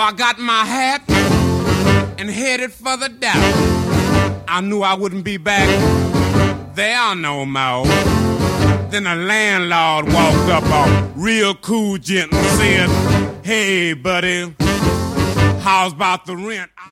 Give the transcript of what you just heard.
I got my hat and headed for the dock. I knew I wouldn't be back there no more. Then the landlord walked up on real cool gent and said, "Hey, buddy, how's about the rent?"